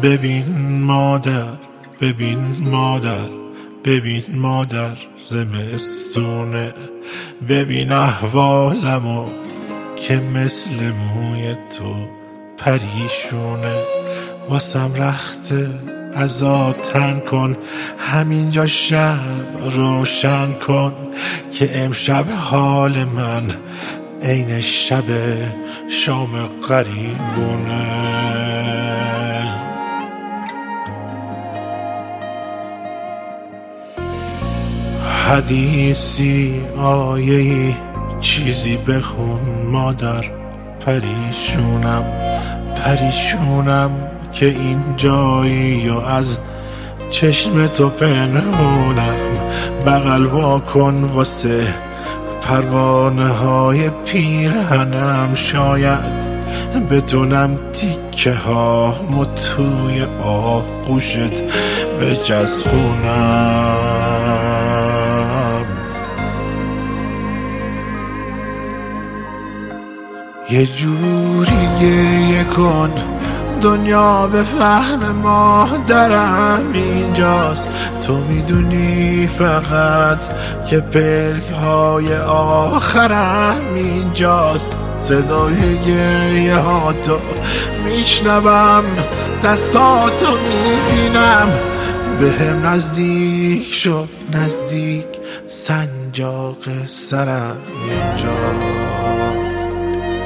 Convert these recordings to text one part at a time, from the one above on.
ببین مادر، ببین مادر، ببین مادر زمستونه، ببین احوالمو که مثل موی تو پریشونه. واسم رخته ازا تن کن، همینجا شمع روشن کن که امشب حال من عین شب شام غریبونه. حدیثی آیه‌ای چیزی بخون مادر، پریشونم که این جایی و از چشم تو پنهونم. بغل وا کن واسه پروانه های پیرهنم، شاید بتونم تیکه ها توی آغوشت بچسبونم. یه جوری گریه کن دنیا به فهم مادرم اینجاست، تو میدونی فقط که پلک های آخرم اینجاست. صدای گریه ها تو میشنوم، دستاتو میبینم، به هم نزدیک شد نزدیک، سنجاق سرم اینجاست.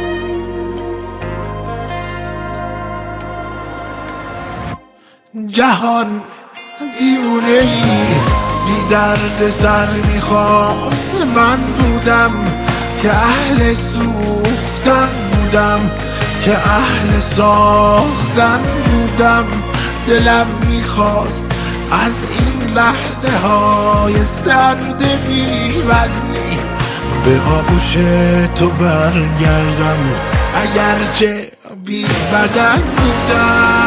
جهان دیوونه ای بی درد سر میخواست، من بودم که اهل سوختن بودم، که اهل ساختن بودم. دلم میخواست از این لحظه های سرد بی وزنی به آغوش تو برگردم، اگرچه بی بدن بودم.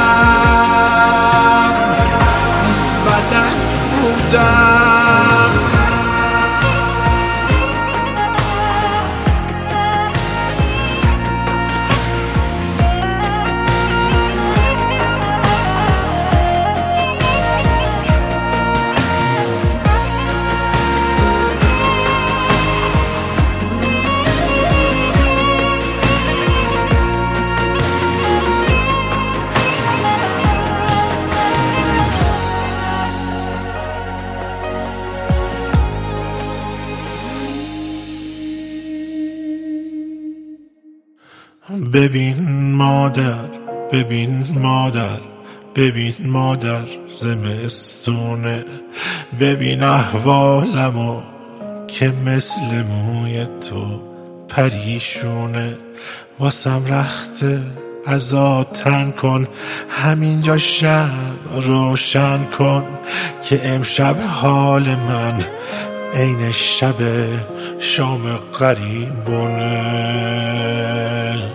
ببین مادر، ببین مادر، ببین مادر زمستونه، ببین احوالمو که مثل موی تو پریشونه. واسم رخته ازا تن کن، همینجا شمع روشن کن که امشب حال من عین شب شام غریبونه.